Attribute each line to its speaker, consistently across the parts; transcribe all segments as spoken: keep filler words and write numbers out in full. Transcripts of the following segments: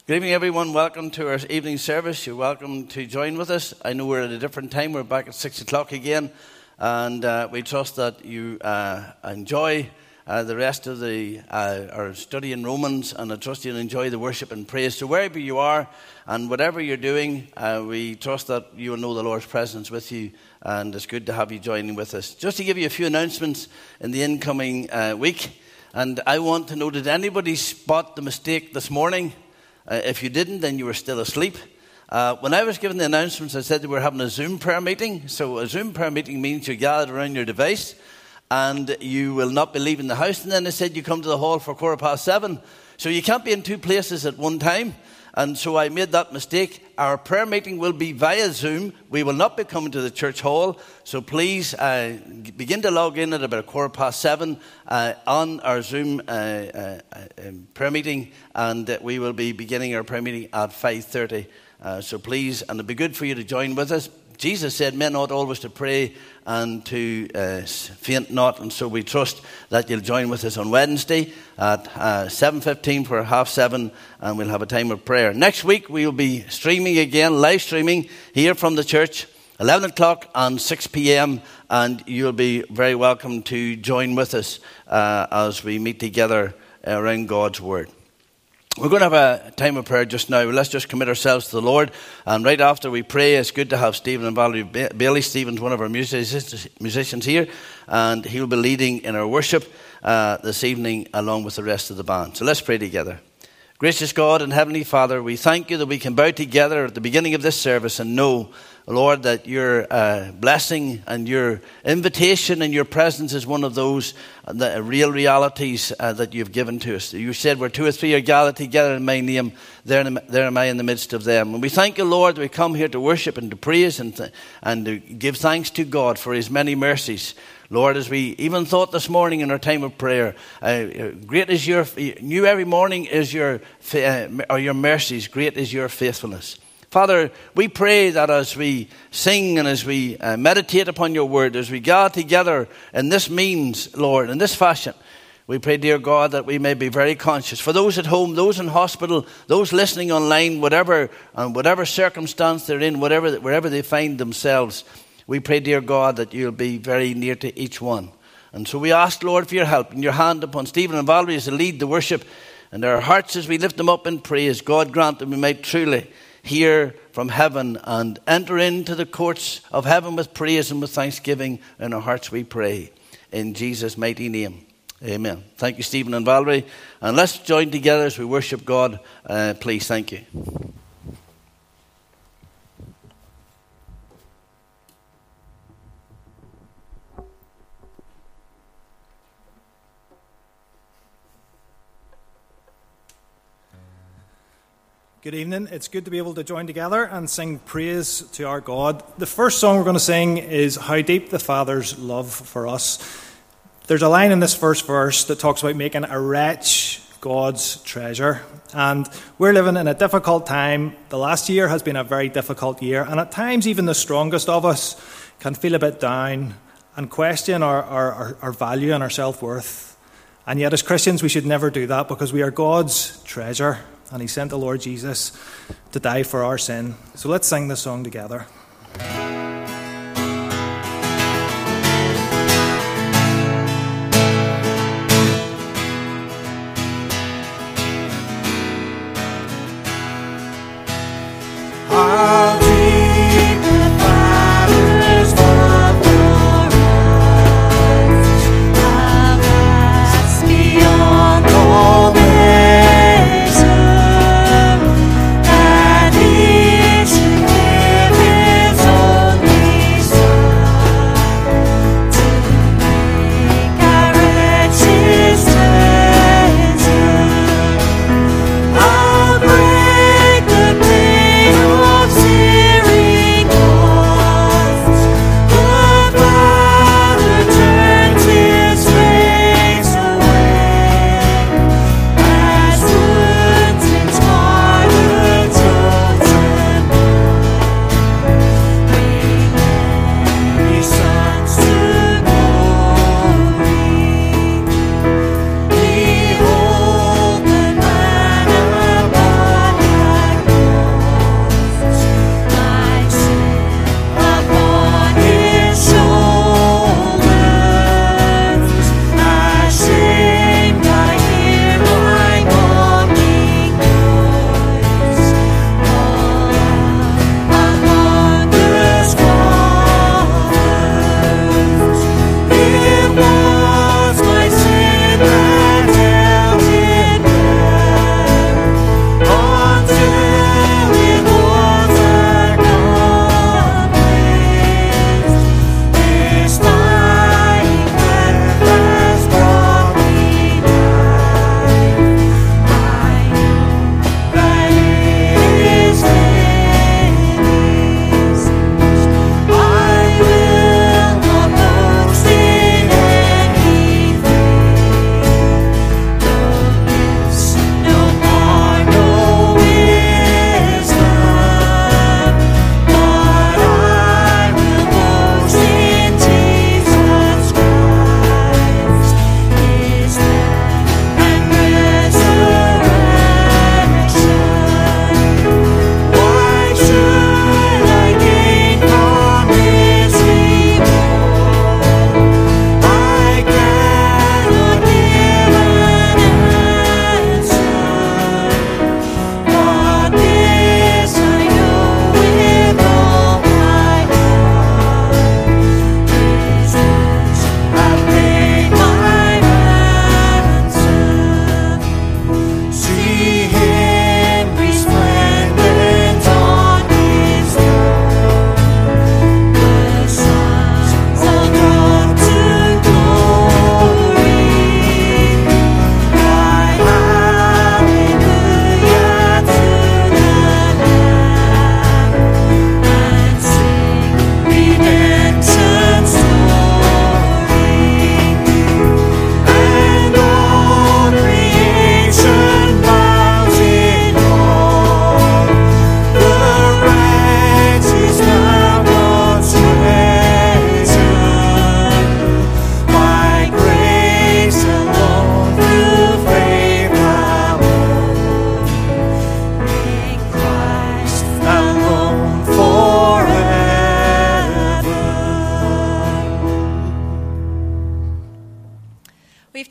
Speaker 1: Good evening, everyone. Welcome to our evening service. You're welcome to join with us. I know we're at a different time. We're back at six o'clock again. And uh, we trust that you uh, enjoy uh, the rest of the uh, our study in Romans. And I trust you'll enjoy the worship and praise. So wherever you are and whatever you're doing, uh, we trust that you will know the Lord's presence with you. And it's good to have you joining with us. Just to give you a few announcements in the incoming uh, week. And I want to know, did anybody spot the mistake this morning? Uh, if you didn't, then you were still asleep. Uh, when I was given the announcements, I said that we're having a Zoom prayer meeting. So a Zoom prayer meeting means you're gathered around your device and you will not be leaving the house. And then they said you come to the hall for quarter past seven. So you can't be in two places at one time. And so I made that mistake. Our prayer meeting will be via Zoom. We will not be coming to the church hall. So please uh, begin to log in at about quarter past seven uh, on our Zoom uh, uh, uh, prayer meeting. And uh, we will be beginning our prayer meeting at five thirty. Uh, so please, and it'll be good for you to join with us. Jesus said men ought always to pray and to uh, faint not. And so we trust that you'll join with us on Wednesday at uh, seven fifteen for half seven, and we'll have a time of prayer. Next week we'll be streaming again, live streaming here from the church, eleven o'clock and six p.m. And you'll be very welcome to join with us uh, as we meet together around God's Word. We're going to have a time of prayer just now. Let's just commit ourselves to the Lord. And right after we pray, it's good to have Stephen and Valerie Bailey. Stephen's one of our musicians here, and he'll be leading in our worship uh, this evening along with the rest of the band. So let's pray together. Gracious God and Heavenly Father, we thank you that we can bow together at the beginning of this service and know, Lord, that your uh, blessing and your invitation and your presence is one of those uh, the real realities uh, that you've given to us. You said where two or three are gathered together in my name, there, there am I in the midst of them. And we thank you, Lord, that we come here to worship and to praise and to, and to give thanks to God for his many mercies. Lord, as we even thought this morning in our time of prayer, uh, great is your, new every morning is your, uh, or your mercies, great is your faithfulness. Father, we pray that as we sing and as we uh, meditate upon your word, as we gather together in this means, Lord, in this fashion, we pray, dear God, that we may be very conscious. For those at home, those in hospital, those listening online, whatever and whatever circumstance they're in, whatever wherever they find themselves, we pray, dear God, that you'll be very near to each one. And so we ask, Lord, for your help and your hand upon Stephen and Valerie as they lead the worship, and our hearts as we lift them up in praise. God grant that we may truly hear from heaven and enter into the courts of heaven with praise and with thanksgiving in our hearts, we pray. In Jesus' mighty name, amen. Thank you, Stephen and Valerie. And let's join together as we worship God. Uh, please, thank you.
Speaker 2: Good evening. It's good to be able to join together and sing praise to our God. The first song we're going to sing is How Deep the Father's Love for Us. There's a line in this first verse that talks about making a wretch God's treasure. And we're living in a difficult time. The last year has been a very difficult year. And at times, even the strongest of us can feel a bit down and question our, our, our value and our self-worth. And yet, as Christians, we should never do that because we are God's treasure. And he sent the Lord Jesus to die for our sin. So let's sing this song together.
Speaker 3: How deep the Father's love for us, how vast beyond all measure, that He should give His own.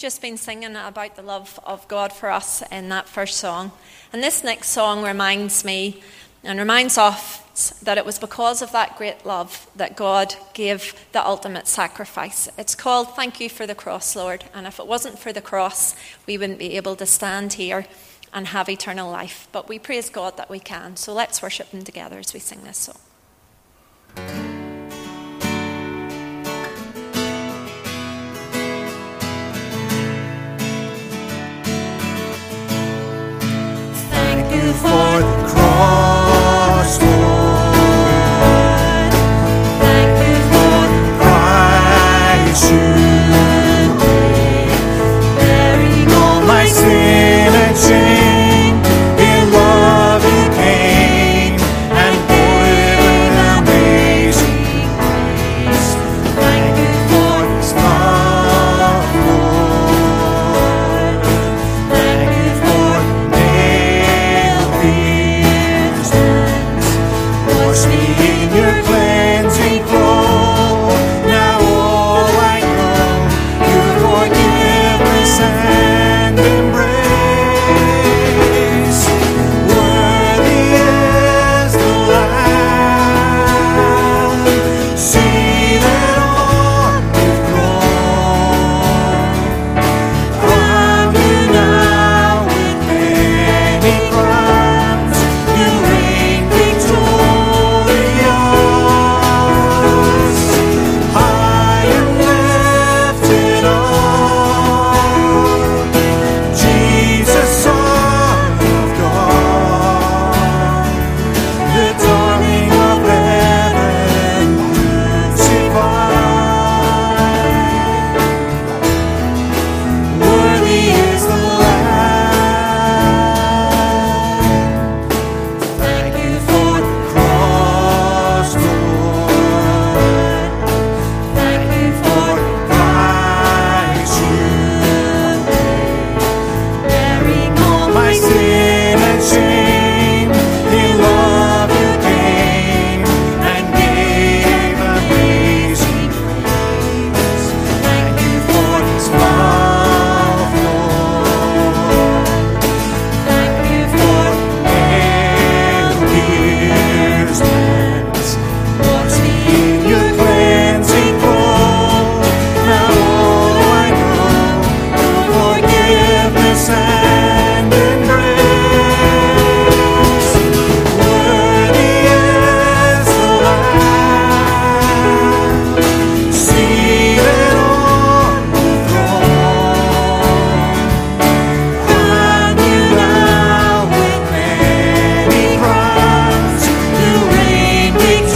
Speaker 4: just been singing about the love of God for us in that first song. And this next song reminds me and reminds us that it was because of that great love that God gave the ultimate sacrifice. It's called Thank You for the Cross, Lord. And if it wasn't for the cross, we wouldn't be able to stand here and have eternal life. But we praise God that we can. So let's worship him together as we sing this song.
Speaker 3: Thank you for the cross, Lord. Thank you for the price you paid, bearing all my sin and shame. In love you came and bore it with amazing grace. Thank you for this love, Lord. Thank you for nail-pierced hands. Wash me in your cleansing flow. Now all I know, your forgiveness and embrace. Worthy is the Lamb, seated on the throne. Crown you now with many crowns. You reign victorious. High and lifted up, Jesus, Son of God, the darling of heaven, crucified. Worthy is the Lamb. Thank you for the cross, Lord. Thank you for the price you paid, bearing all my sin and shame. In love you came and gave amazing grace. Thank you for this love, Lord. Thank you for nail-pierced hands. Wash me in your cleansing flow. Now all I know, your forgiveness and embrace. Worthy is the Lamb, seated on the throne. Crown you now with many crowns. You reign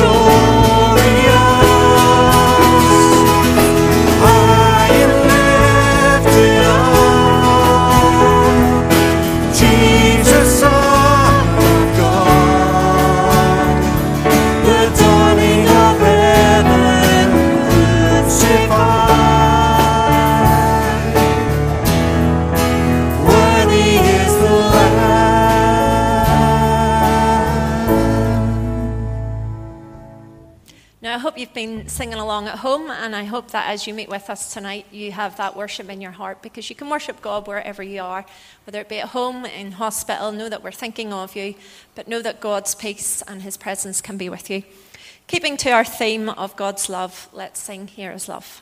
Speaker 3: victorious. High and lifted up, Jesus, Son of God, the darling of heaven, crucified. Worthy is the Lamb.
Speaker 4: Now, I hope you've been singing along at home, and I hope that as you meet with us tonight, you have that worship in your heart, because you can worship God wherever you are, whether it be at home, in hospital. Know that we're thinking of you, but know that God's peace and his presence can be with you. Keeping to our theme of God's love, let's sing Here Is Love.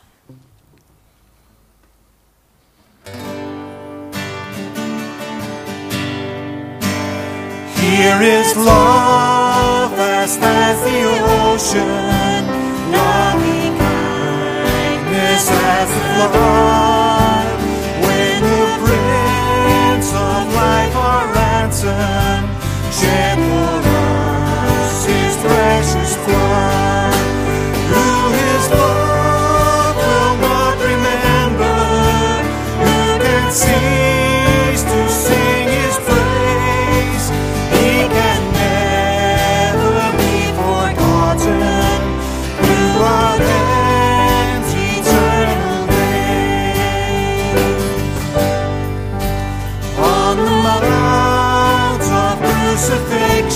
Speaker 3: Here is love, vast as the ocean, loving kindness as the flood. When the Prince of Life, our ransom, shed for us his precious blood. Who his love will not remember? Who can cease to sing his praise? He can never be forgotten throughout ends eternal days. On the mount of crucifixion,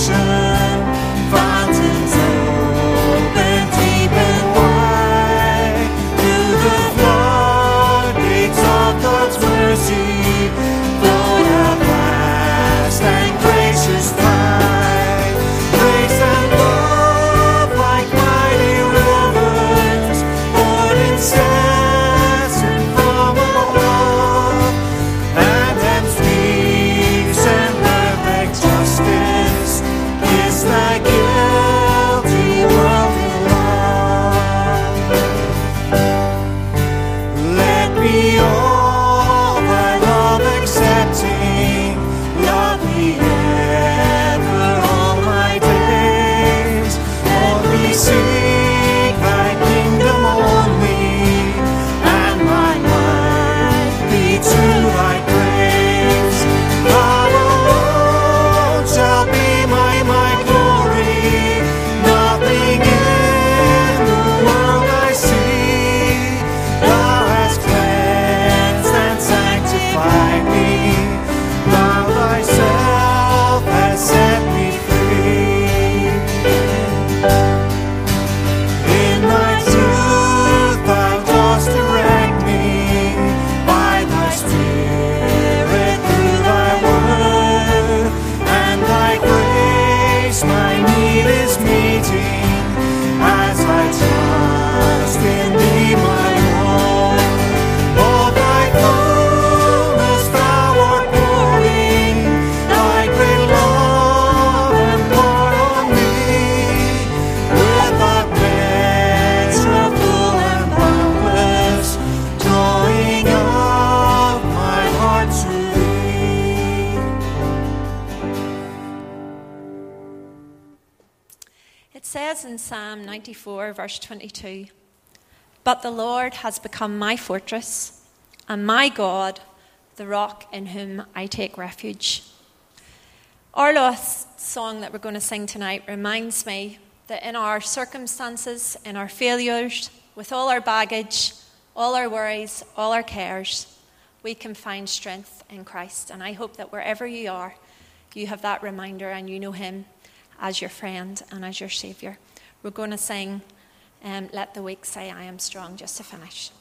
Speaker 4: says in Psalm ninety-four, verse twenty-two, "But the Lord has become my fortress, and my God, the rock in whom I take refuge." Our last song that we're going to sing tonight reminds me that in our circumstances, in our failures, with all our baggage, all our worries, all our cares, we can find strength in Christ. And I hope that wherever you are, you have that reminder and you know him as your friend and as your Saviour. We're going to sing um, Let the Weak Say I Am Strong, just to finish.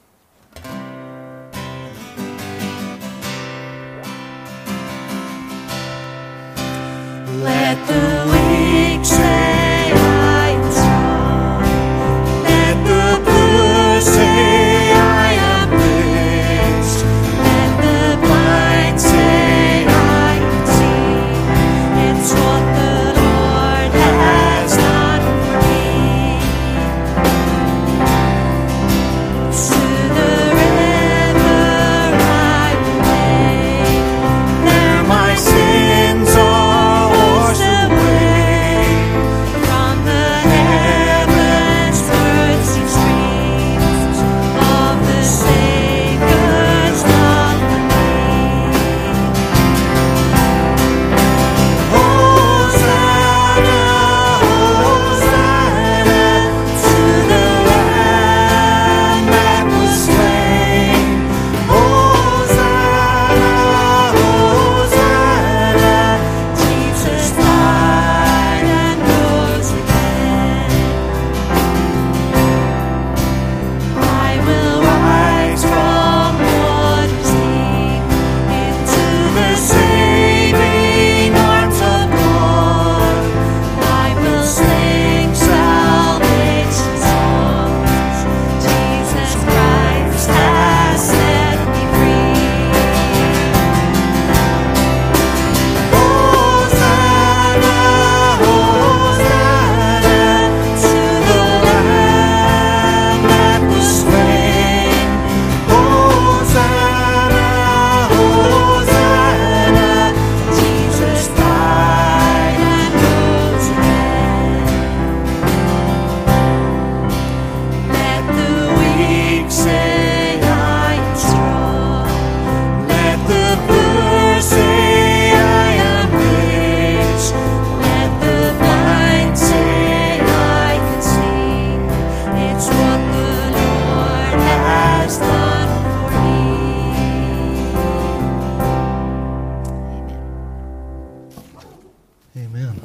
Speaker 3: Let the weak say I am strong. Let the poor say I am rich. Let the blind say I can see. It's what the Lord has done for me. To the river I will wade. There my sins are washed away. From the heavens bursting streams of the Savior's love for me. Hosanna, Hosanna to the Lamb that was slain. Hosanna, Hosanna, Jesus died and rose again. I will rise from waters deep into the saving arms of God. I will sing salvation songs. Jesus Christ has set me free. Hosanna, Hosanna to the Lamb that was slain. Hosanna, Hosanna, Jesus died and rose again. Let the weak say I am strong. Let the poor say I am rich. Let the blind say I can see. It's what the Lord has done for me.
Speaker 1: Amen.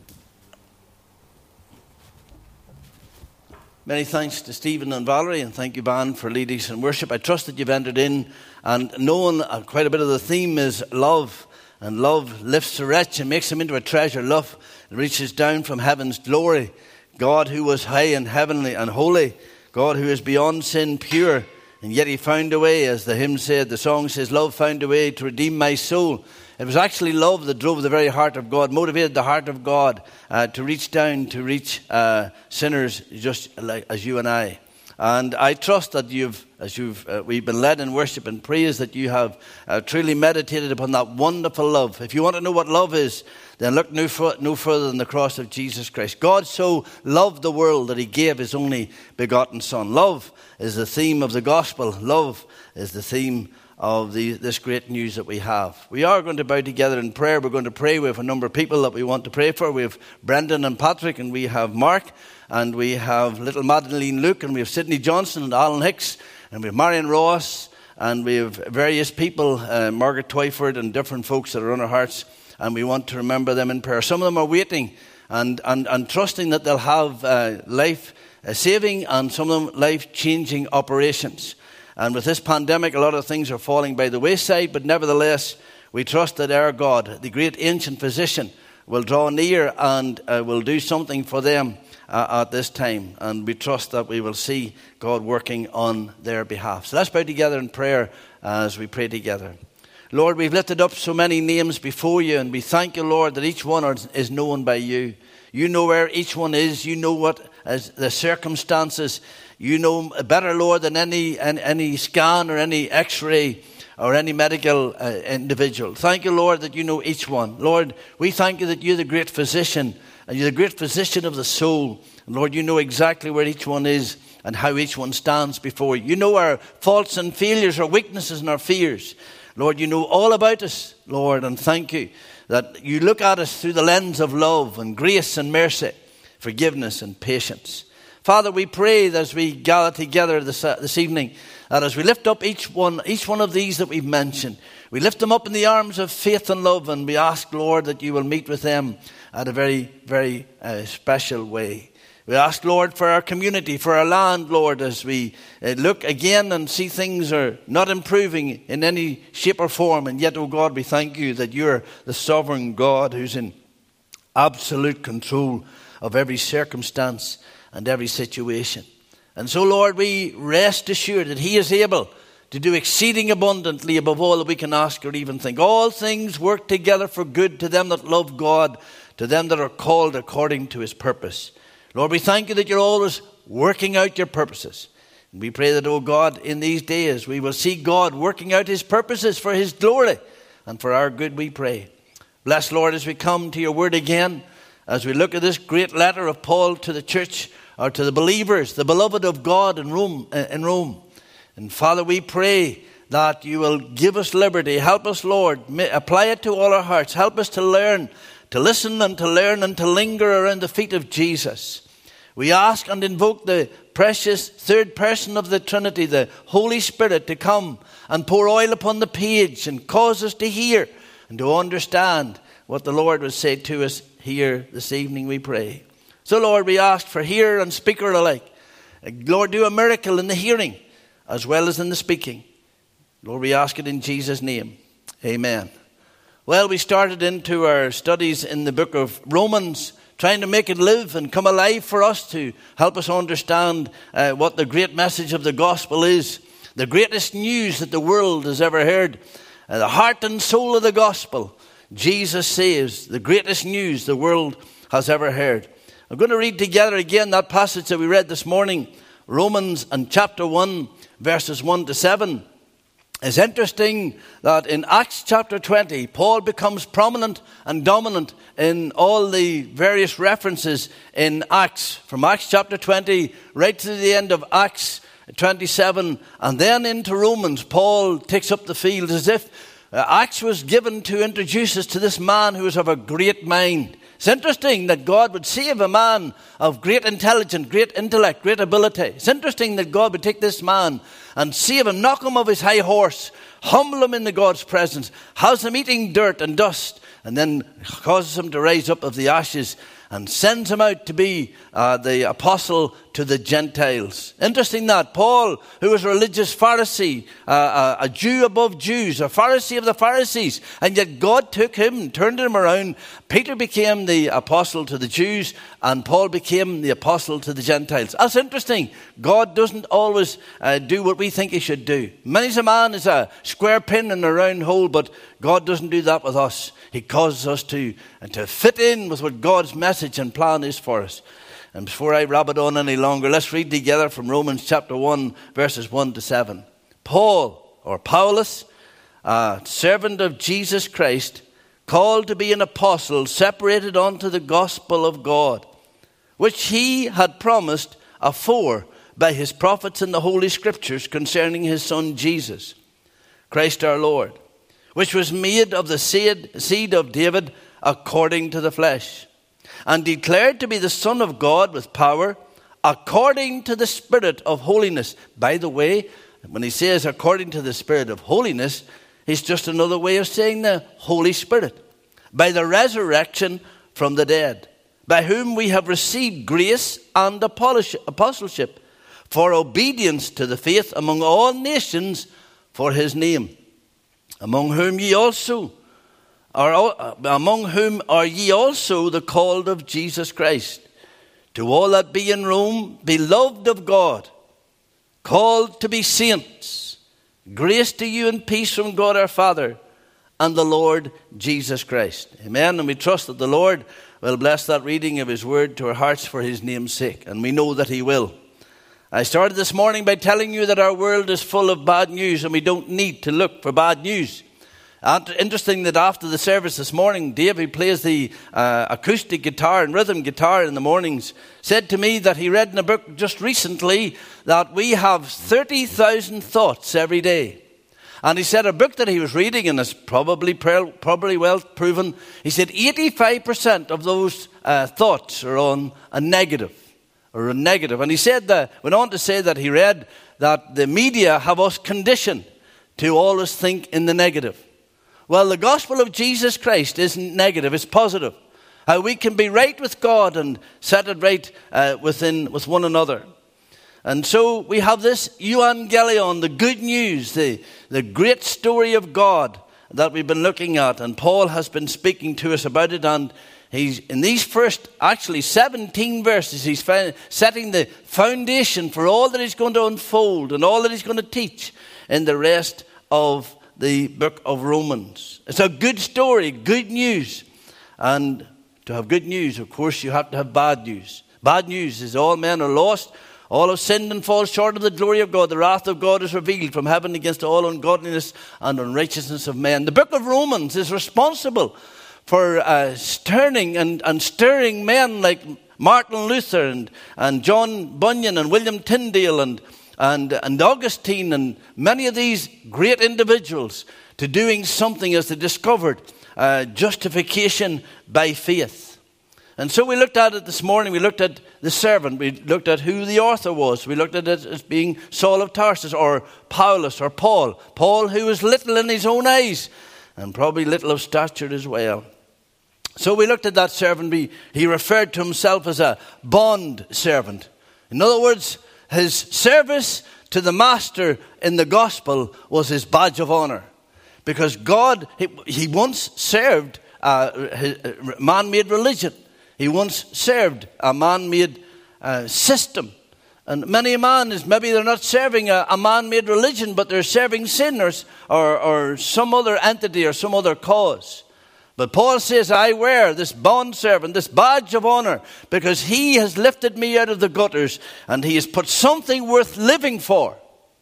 Speaker 1: Many thanks to Stephen and Valerie, and thank you, band, for leading us in worship. I trust that you've entered in and known uh, quite a bit of the theme is love. And love lifts the wretch and makes him into a treasure. Love reaches down from heaven's glory. God who was high and heavenly and holy. God who is beyond sin pure. And yet he found a way, as the hymn said, the song says, love found a way to redeem my soul. It was actually love that drove the very heart of God, motivated the heart of God uh, to reach down, to reach uh, sinners just like as you and I. And I trust that you've, as you've, uh, we've been led in worship and praise, that you have uh, truly meditated upon that wonderful love. If you want to know what love is, then look no, fr- no further than the cross of Jesus Christ. God so loved the world that he gave his only begotten Son. Love is the theme of the gospel. Love is the theme of the, this great news that we have. We are going to bow together in prayer. We're going to pray. We have a number of people that we want to pray for. We have Brendan and Patrick, and we have Mark, and we have little Madeline Luke, and we have Sidney Johnson and Alan Hicks, and we have Marion Ross, and we have various people, uh, Margaret Twyford, and different folks that are on our hearts, and we want to remember them in prayer. Some of them are waiting and, and, and trusting that they'll have uh, life-saving and some of them life-changing operations. And with this pandemic, a lot of things are falling by the wayside, but nevertheless, we trust that our God, the great ancient physician, will draw near and uh, will do something for them uh, at this time. And we trust that we will see God working on their behalf. So let's bow together in prayer as we pray together. Lord, we've lifted up so many names before you, and we thank you, Lord, that each one is known by you. You know where each one is. You know what is the circumstances. You know better, Lord, than any, any, any scan or any x-ray or any medical uh, individual. Thank you, Lord, that you know each one. Lord, we thank you that you're the great physician, and you're the great physician of the soul. And Lord, you know exactly where each one is and how each one stands before you. You know our faults and failures, our weaknesses and our fears. Lord, you know all about us, Lord, and thank you that you look at us through the lens of love and grace and mercy, forgiveness and patience. Father, we pray that as we gather together this, uh, this evening, that as we lift up each one, each one of these that we've mentioned, we lift them up in the arms of faith and love, and we ask, Lord, that you will meet with them at a very, very uh, special way. We ask, Lord, for our community, for our land, Lord, as we uh, look again and see things are not improving in any shape or form. And yet, oh God, we thank you that you're the sovereign God who's in absolute control of every circumstance and every situation. And so, Lord, we rest assured that he is able to do exceeding abundantly above all that we can ask or even think. All things work together for good to them that love God, to them that are called according to his purpose. Lord, we thank you that you're always working out your purposes. And we pray that, oh God, in these days we will see God working out his purposes for his glory and for our good, we pray. Bless, Lord, as we come to your word again, as we look at this great letter of Paul to the church, or to the believers, the beloved of God in Rome. In Rome. And Father, we pray that you will give us liberty. Help us, Lord. Apply it to all our hearts. Help us to learn, to listen and to learn and to linger around the feet of Jesus. We ask and invoke the precious third person of the Trinity, the Holy Spirit, to come and pour oil upon the page and cause us to hear and to understand what the Lord would say to us here this evening, we pray. So, Lord, we ask for hearer and speaker alike. Lord, do a miracle in the hearing as well as in the speaking. Lord, we ask it in Jesus' name. Amen. Well, we started into our studies in the book of Romans, trying to make it live and come alive for us, to help us understand uh, what the great message of the gospel is. The greatest news that the world has ever heard. Uh, the heart and soul of the gospel. Jesus saves, the greatest news the world has ever heard. I'm going to read together again that passage that we read this morning. Romans and chapter one, verses one to seven. It's interesting that in Acts chapter twenty, Paul becomes prominent and dominant in all the various references in Acts. From Acts chapter twenty right to the end of Acts twenty-seven, and then into Romans, Paul takes up the field as if uh, Acts was given to introduce us to this man who was of a great mind. It's interesting that God would save a man of great intelligence, great intellect, great ability. It's interesting that God would take this man and save him, knock him off his high horse, humble him in the God's presence, has him eating dirt and dust, and then causes him to rise up of the ashes and sends him out to be uh, the apostle to the Gentiles. Interesting that Paul, who was a religious Pharisee, uh, a Jew above Jews, a Pharisee of the Pharisees, and yet God took him and turned him around. Peter became the apostle to the Jews, and Paul became the apostle to the Gentiles. That's interesting. God doesn't always uh, do what we think he should do. Many's a man is a square pin in a round hole, but God doesn't do that with us. He causes us to, and to fit in with what God's message and plan is for us. And before I rabbit on any longer, let's read together from Romans chapter one, verses one to seven. Paul, or Paulus, a servant of Jesus Christ, called to be an apostle, separated unto the gospel of God, which he had promised afore by his prophets in the Holy Scriptures concerning his Son Jesus, Christ our Lord, which was made of the seed, seed of David according to the flesh, and declared to be the Son of God with power, according to the Spirit of holiness. By the way, when he says according to the Spirit of holiness, it's just another way of saying the Holy Spirit. By the resurrection from the dead, by whom we have received grace and apostleship, for obedience to the faith among all nations for his name, among whom ye also are, among whom are ye also the called of Jesus Christ. To all that be in Rome, beloved of God, called to be saints, grace to you and peace from God our Father and the Lord Jesus Christ. Amen. And we trust that the Lord will bless that reading of his word to our hearts for his name's sake. And we know that he will. I started this morning by telling you that our world is full of bad news and we don't need to look for bad news. And interesting that after the service this morning, Dave, who plays the uh, acoustic guitar and rhythm guitar in the mornings, said to me that he read in a book just recently that we have thirty thousand thoughts every day. And he said a book that he was reading, and it's probably, probably well proven, he said eighty-five percent of those uh, thoughts are on a negative. Or a negative. And he said that, went on to say that he read that the media have us conditioned to always think in the negative. Well, the gospel of Jesus Christ isn't negative, it's positive. How we can be right with God and set it right uh, within with one another. And so we have this euangelion, the good news, the, the great story of God that we've been looking at. And Paul has been speaking to us about it. And he's in these first, actually seventeen verses, he's setting the foundation for all that he's going to unfold and all that he's going to teach in the rest of the book of Romans. It's a good story, good news. And to have good news, of course, you have to have bad news. Bad news is all men are lost. All have sinned and fall short of the glory of God. The wrath of God is revealed from heaven against all ungodliness and unrighteousness of men. The book of Romans is responsible for uh, stirring and, and stirring men like Martin Luther and, and John Bunyan and William Tyndale and, and, and Augustine and many of these great individuals to doing something as they discovered uh, justification by faith. And so we looked at it this morning. We looked at the servant. We looked at who the author was. We looked at it as being Saul of Tarsus or Paulus or Paul. Paul, who was little in his own eyes and probably little of stature as well. So we looked at that servant. We, he referred to himself as a bond servant. In other words, his service to the master in the gospel was his badge of honor. Because God, he, he once served a, a man-made religion. He once served a man-made uh, system. And many a man is, maybe they're not serving a, a man-made religion, but they're serving sin or, or, or some other entity or some other cause. But Paul says, I wear this bondservant, this badge of honor, because he has lifted me out of the gutters and he has put something worth living for.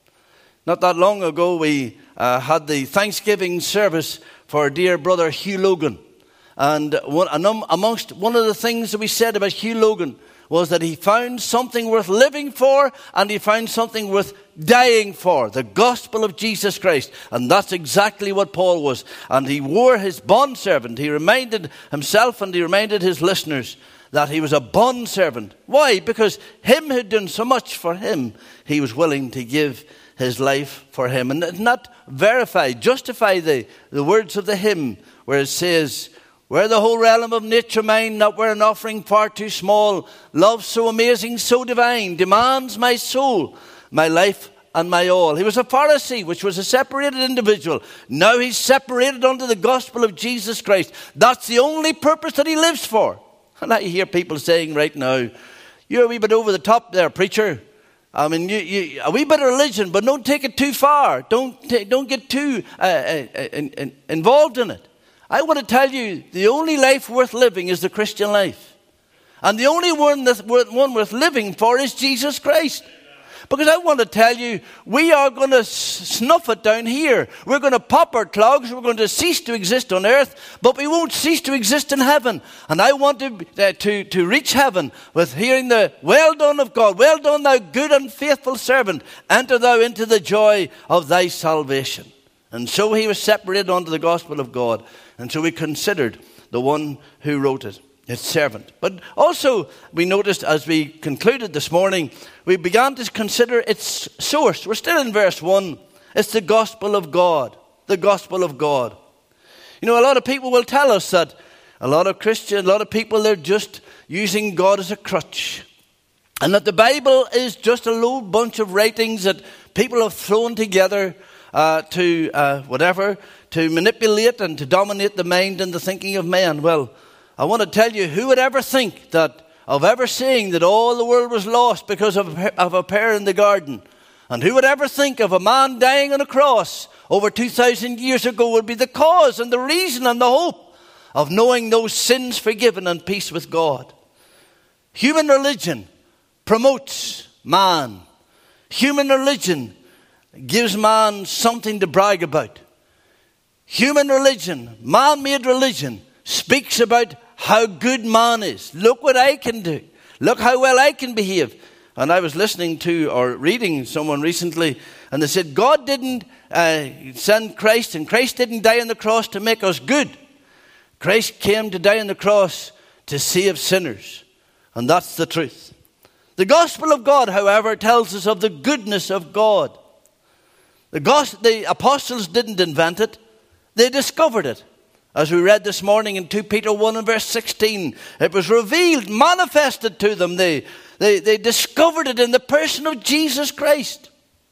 Speaker 1: Not that long ago, we uh, had the Thanksgiving service for our dear brother Hugh Logan. And one, amongst one of the things that we said about Hugh Logan was that he found something worth living for and he found something worth dying for, the gospel of Jesus Christ. And that's exactly what Paul was. And he wore his bondservant. He reminded himself and he reminded his listeners that he was a bondservant. Why? Because him who'd done so much for him, he was willing to give his life for him. And not verify, justify the, the words of the hymn where it says, where the whole realm of nature mine, not where an offering far too small, love so amazing, so divine, demands my soul, my life and my all. He was a Pharisee, which was a separated individual. Now he's separated unto the gospel of Jesus Christ. That's the only purpose that he lives for. And I hear people saying right now, you're a wee bit over the top there, preacher. I mean, you, you, a wee bit of religion, but don't take it too far. Don't, t- don't get too uh, uh, in, in, involved in it. I want to tell you, the only life worth living is the Christian life. And the only one, that's worth, one worth living for is Jesus Christ. Because I want to tell you, we are going to snuff it down here. We're going to pop our clogs. We're going to cease to exist on earth, but we won't cease to exist in heaven. And I want to, uh, to, to reach heaven with hearing the well done of God. Well done, thou good and faithful servant. Enter thou into the joy of thy salvation. And so he was separated unto the gospel of God. And so we considered the one who wrote it, his servant. But also we noticed as we concluded this morning, we began to consider its source. We're still in verse one. It's the gospel of God. The gospel of God. You know, a lot of people will tell us that a lot of Christians, a lot of people, they're just using God as a crutch. And that the Bible is just a low bunch of writings that people have thrown together Uh, to uh, whatever, to manipulate and to dominate the mind and the thinking of men. Well, I want to tell you, who would ever think that of ever saying that all the world was lost because of, of a pear in the garden? And who would ever think of a man dying on a cross over two thousand years ago would be the cause and the reason and the hope of knowing those sins forgiven and peace with God? Human religion promotes man Human religion gives man something to brag about. Human religion, man-made religion, speaks about how good man is. Look what I can do. Look how well I can behave. And I was listening to or reading someone recently, and they said God didn't uh, send Christ, and Christ didn't die on the cross to make us good. Christ came to die on the cross to save sinners. And that's the truth. The gospel of God, however, tells us of the goodness of God. The, gospel, the apostles didn't invent it. They discovered it. As we read this morning in Second Peter one and verse sixteen, it was revealed, manifested to them. They, they, they discovered it in the person of Jesus Christ.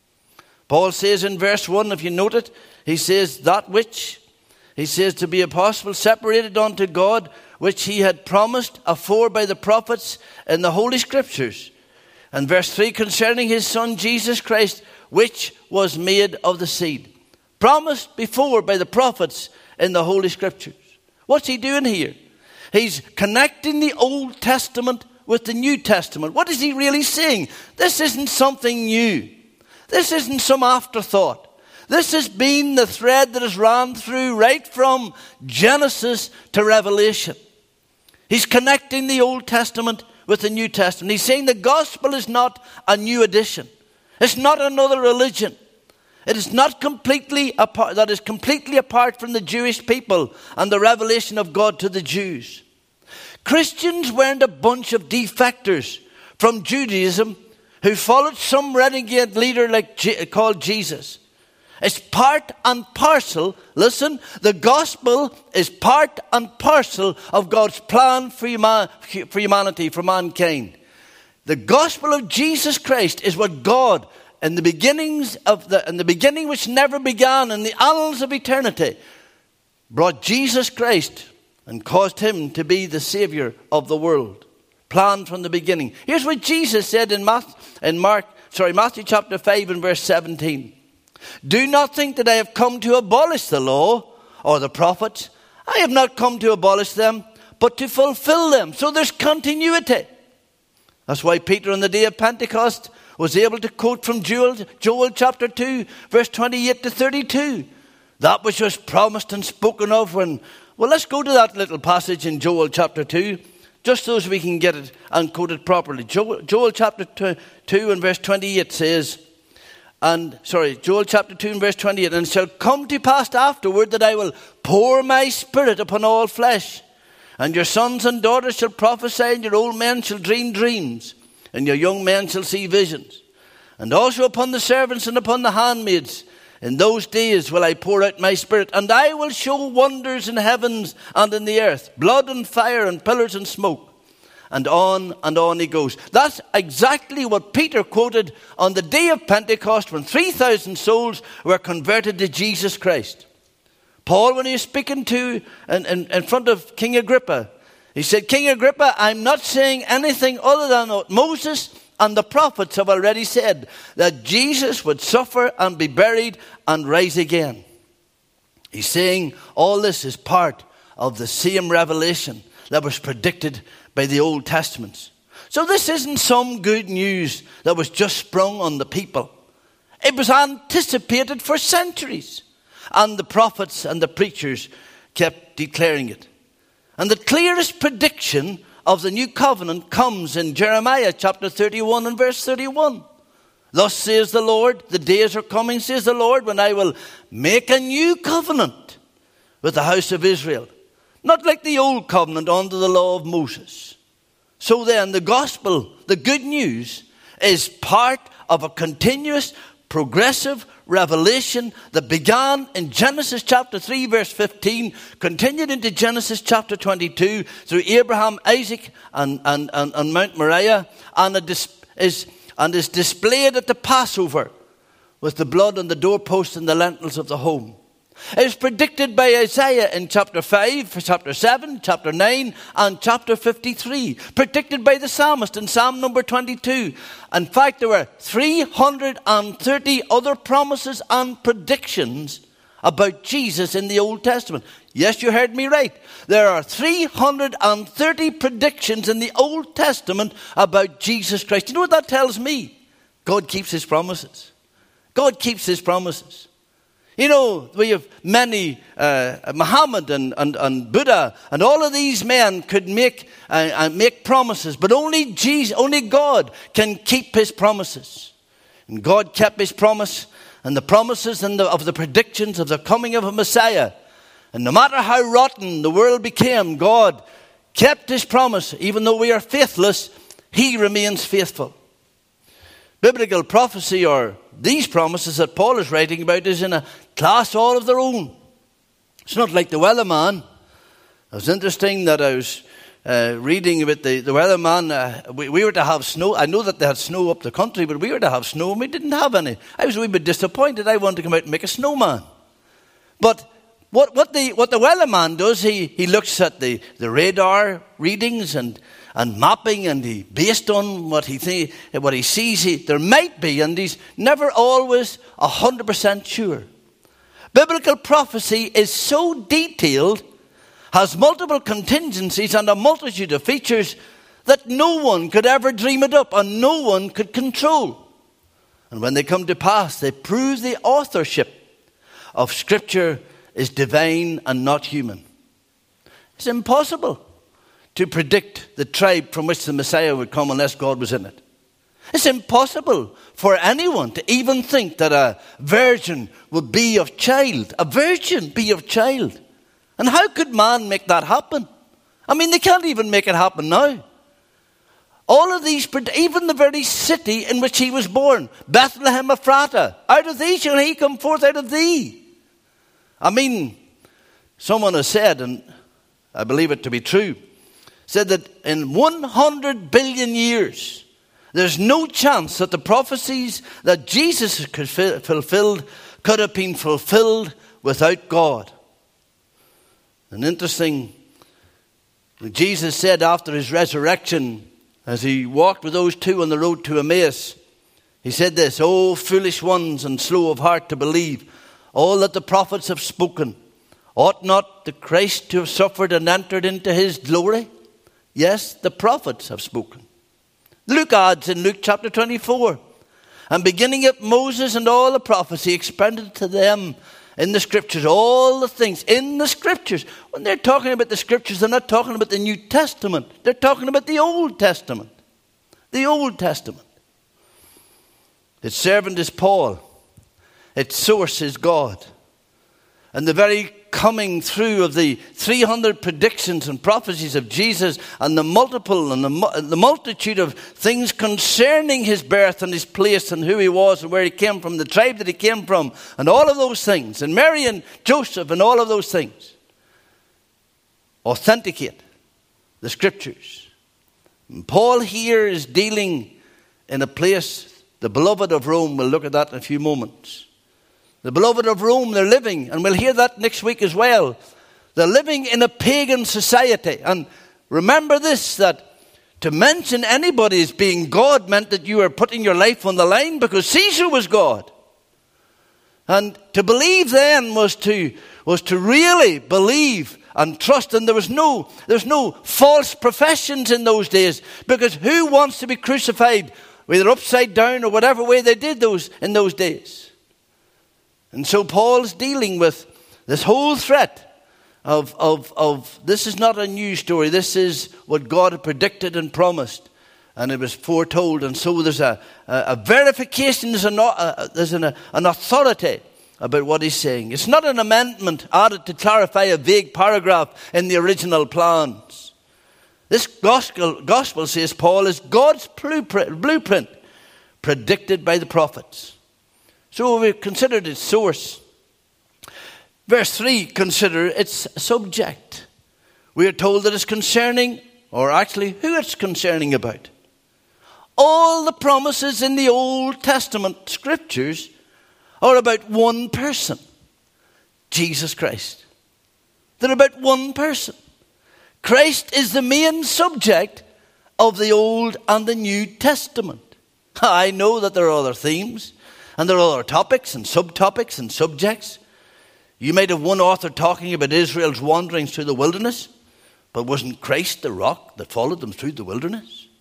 Speaker 1: Paul says in verse one, if you note it, he says, that which, he says, to be apostle, separated unto God, which he had promised afore by the prophets in the Holy Scriptures. And verse three, concerning his Son Jesus Christ, which was made of the seed. Promised before by the prophets in the Holy Scriptures. What's he doing here? He's connecting the Old Testament with the New Testament. What is he really saying? This isn't something new. This isn't some afterthought. This has been the thread that has run through right from Genesis to Revelation. He's connecting the Old Testament with the New Testament. He's saying the gospel is not a new addition. It's not another religion. It is not completely apart, that is completely apart from the Jewish people and the revelation of God to the Jews. Christians weren't a bunch of defectors from Judaism who followed some renegade leader like G- called Jesus. It's part and parcel. Listen, the gospel is part and parcel of God's plan for, human, for humanity, for mankind. The gospel of Jesus Christ is what God, in the beginnings of the, in the beginning which never began, in the annals of eternity, brought Jesus Christ and caused him to be the Savior of the world. Planned from the beginning. Here's what Jesus said in, Math, in Mark, sorry, Matthew chapter five and verse seventeen. Do not think that I have come to abolish the law or the prophets. I have not come to abolish them, but to fulfill them. So there's continuity. That's why Peter on the day of Pentecost was able to quote from Joel, Joel chapter two, verse twenty-eight to thirty-two. That which was promised and spoken of when... Well, let's go to that little passage in Joel chapter two, just so as we can get it and quote it properly. Joel, Joel chapter two and verse twenty-eight says... And, sorry, Joel chapter two and verse twenty-eight. And it shall come to pass afterward that I will pour my spirit upon all flesh. And your sons and daughters shall prophesy, and your old men shall dream dreams, and your young men shall see visions. And also upon the servants and upon the handmaids, in those days will I pour out my spirit, and I will show wonders in heavens and in the earth, blood and fire and pillars and smoke. And on and on he goes. That's exactly what Peter quoted on the day of Pentecost when three thousand souls were converted to Jesus Christ. Paul, when he was speaking to in, in, in front of King Agrippa, he said, King Agrippa, I'm not saying anything other than what Moses and the prophets have already said, that Jesus would suffer and be buried and rise again. He's saying all this is part of the same revelation that was predicted by the Old Testaments. So this isn't some good news that was just sprung on the people. It was anticipated for centuries. And the prophets and the preachers kept declaring it. And the clearest prediction of the new covenant comes in Jeremiah chapter thirty-one and verse thirty-one. Thus says the Lord, the days are coming, says the Lord, when I will make a new covenant with the house of Israel. Not like the old covenant under the law of Moses. So then, the gospel, the good news, is part of a continuous, progressive revelation that began in Genesis chapter three, verse fifteen, continued into Genesis chapter twenty-two through Abraham, Isaac, and, and, and, and Mount Moriah, and, it dis, is, and is displayed at the Passover with the blood on the doorpost and the lintels of the home. It is predicted by Isaiah in chapter five, chapter seven, chapter nine, and chapter fifty-three. Predicted by the psalmist in Psalm number twenty-two. In fact, there were three hundred thirty other promises and predictions about Jesus in the Old Testament. Yes, you heard me right. There are three hundred thirty predictions in the Old Testament about Jesus Christ. You know what that tells me? God keeps his promises. God keeps his promises. You know, we have many, uh, Muhammad and, and, and Buddha, and all of these men could make uh, uh, make promises, but only Jesus, only God can keep his promises. And God kept his promise, and the promises and the, of the predictions of the coming of a Messiah. And no matter how rotten the world became, God kept his promise. Even though we are faithless, he remains faithful. Biblical prophecy, or these promises that Paul is writing about, is in a class all of their own. It's not like the weatherman. It was interesting that I was uh, reading about the, the weatherman. Uh, we, we were to have snow. I know that they had snow up the country, but we were to have snow and we didn't have any. I was a wee bit disappointed. I wanted to come out and make a snowman. But what, what, the, what the weatherman does, he, he looks at the, the radar readings and and mapping, and he, based on what he th- what he sees, he, there might be, and he's never always one hundred percent sure. Biblical prophecy is so detailed, has multiple contingencies and a multitude of features that no one could ever dream it up and no one could control. And when they come to pass, they prove the authorship of Scripture is divine and not human. It's impossible to predict the tribe from which the Messiah would come unless God was in it. It's impossible for anyone to even think that a virgin would be of child. A virgin be of child. And how could man make that happen? I mean, they can't even make it happen now. All of these, even the very city in which he was born, Bethlehem Ephratah, out of thee shall he come forth, out of thee. I mean, someone has said, and I believe it to be true, said that in one hundred billion years, there's no chance that the prophecies that Jesus could fulfilled could have been fulfilled without God. And interesting, Jesus said after his resurrection, as he walked with those two on the road to Emmaus, he said this, "O foolish ones and slow of heart to believe all that the prophets have spoken. Ought not the Christ to have suffered and entered into his glory? Yes, the prophets have spoken." Luke adds in Luke chapter twenty-four, "And beginning at Moses and all the prophets, he expounded to them in the Scriptures all the things." In the Scriptures. When they're talking about the Scriptures, they're not talking about the New Testament. They're talking about the Old Testament. The Old Testament. Its servant is Paul. Its source is God. And the very coming through of the three hundred predictions and prophecies of Jesus, and the multiple and the, the multitude of things concerning his birth and his place and who he was and where he came from, the tribe that he came from, and all of those things, and Mary and Joseph and all of those things, authenticate the Scriptures. And Paul here is dealing in a place, the beloved of Rome. We'll look at that in a few moments. The beloved of Rome, they're living, and we'll hear that next week as well. They're living in a pagan society. And remember this, that to mention anybody as being God meant that you were putting your life on the line, because Caesar was God. And to believe then was to, was to really believe and trust. And there was no, there was no false professions in those days, because who wants to be crucified, whether upside down or whatever way they did those in those days? And so Paul's dealing with this whole threat of, of, of this is not a new story. This is what God had predicted and promised. And it was foretold. And so there's a, a, a verification, there's, an, a, there's an, an authority about what he's saying. It's not an amendment added to clarify a vague paragraph in the original plans. This gospel, gospel, says Paul, is God's blueprint, blueprint predicted by the prophets. So we've considered its source. Verse three, consider its subject. We are told that it's concerning, or actually who it's concerning about. All the promises in the Old Testament Scriptures are about one person, Jesus Christ. They're about one person. Christ is the main subject of the Old and the New Testament. I know that there are other themes, and there are other topics and subtopics and subjects. You might have one author talking about Israel's wanderings through the wilderness, but wasn't Christ the rock that followed them through the wilderness?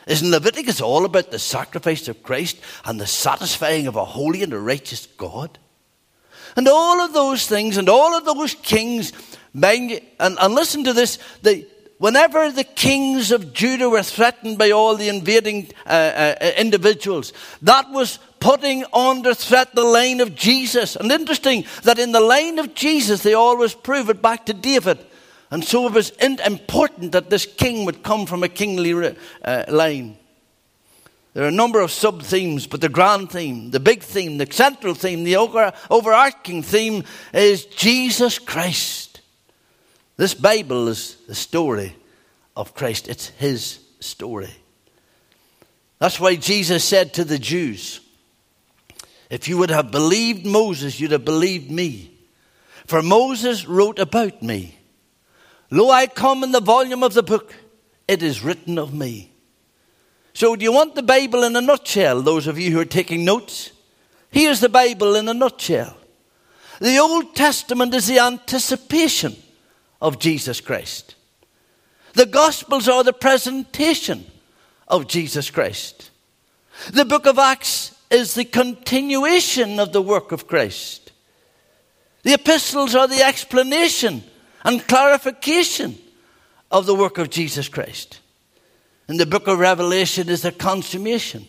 Speaker 1: Isn't Leviticus all about the sacrifice of Christ and the satisfying of a holy and a righteous God? And all of those things and all of those kings, mind you, and, and listen to this, the, whenever the kings of Judah were threatened by all the invading uh, uh, individuals, that was putting under threat the line of Jesus. And interesting that in the line of Jesus, they always prove it back to David. And so it was important that this king would come from a kingly uh, line. There are a number of sub-themes, but the grand theme, the big theme, the central theme, the over- overarching theme is Jesus Christ. This Bible is the story of Christ. It's his story. That's why Jesus said to the Jews, if you would have believed Moses, you'd have believed me. For Moses wrote about me. Lo, I come in the volume of the book. It is written of me. So do you want the Bible in a nutshell, those of you who are taking notes? Here's the Bible in a nutshell. The Old Testament is the anticipation of Jesus Christ. The Gospels are the presentation of Jesus Christ. The book of Acts is the continuation of the work of Christ. The epistles are the explanation and clarification of the work of Jesus Christ. And the book of Revelation is the consummation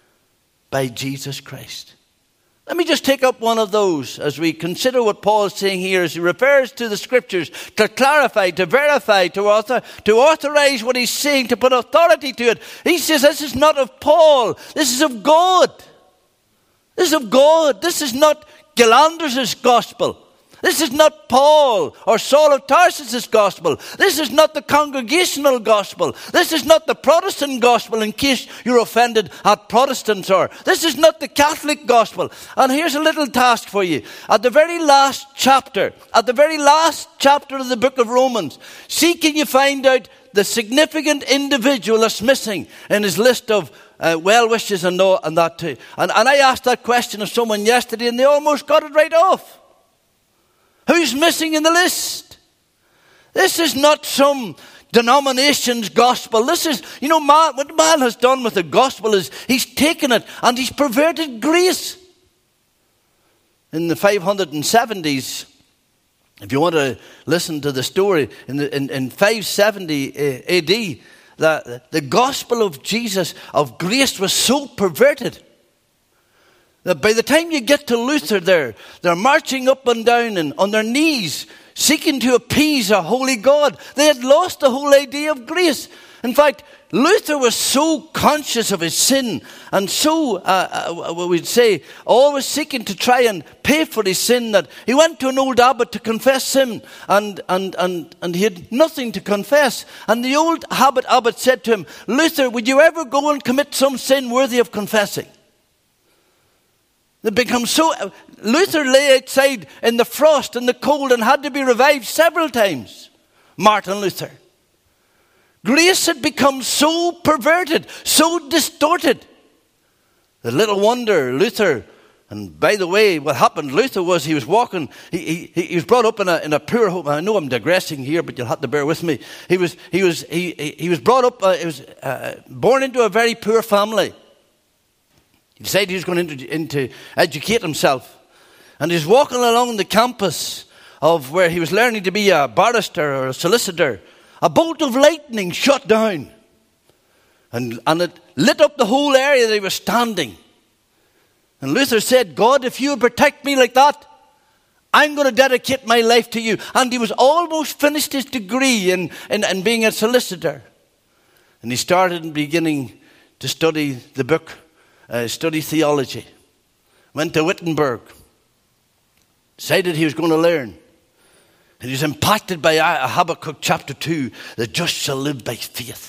Speaker 1: by Jesus Christ. Let me just take up one of those as we consider what Paul is saying here as he refers to the scriptures to clarify, to verify, to, author, to authorize what he's saying, to put authority to it. He says this is not of Paul, this is of God. This is of God. This is not Galander's gospel. This is not Paul or Saul of Tarsus' gospel. This is not the congregational gospel. This is not the Protestant gospel, in case you're offended at Protestants. Or this is not the Catholic gospel. And here's a little task for you. At the very last chapter, at the very last chapter of the book of Romans, see can you find out the significant individual that's missing in his list of uh, well wishes and, all, and that too. And, and I asked that question of someone yesterday and they almost got it right off. Who's missing in the list? This is not some denomination's gospel. This is, you know, man, what man has done with the gospel is he's taken it and he's perverted grace. In the five seventies, if you want to listen to the story, in, the, in, in five seventy A D, the, the gospel of Jesus, of grace, was so perverted that by the time you get to Luther there, they're marching up and down and on their knees, seeking to appease a holy God. They had lost the whole idea of grace. In fact, Luther was so conscious of his sin and so, uh, uh, what we'd say, always seeking to try and pay for his sin that he went to an old abbot to confess sin and, and, and, and he had nothing to confess. And the old abbot, abbot said to him, Luther, would you ever go and commit some sin worthy of confessing? They become so... Luther lay outside in the frost and the cold and had to be revived several times. Martin Luther. Grace had become so perverted, so distorted, that little wonder Luther... And by the way, what happened, Luther was he was walking... He, he, he was brought up in a, in a poor home. I know I'm digressing here, but you'll have to bear with me. He was, he was, he, he was brought up... Uh, he was uh, born into a very poor family. He decided he was going to, into educate himself. And he's walking along the campus of where he was learning to be a barrister or a solicitor. A bolt of lightning shot down. And, and it lit up the whole area that he was standing. And Luther said, God, if you would protect me like that, I'm going to dedicate my life to you. And he was almost finished his degree in, in, in being a solicitor. And he started beginning to study the book. Uh, study theology, went to Wittenberg, decided he was going to learn. And he was impacted by Habakkuk chapter two, the just shall live by faith.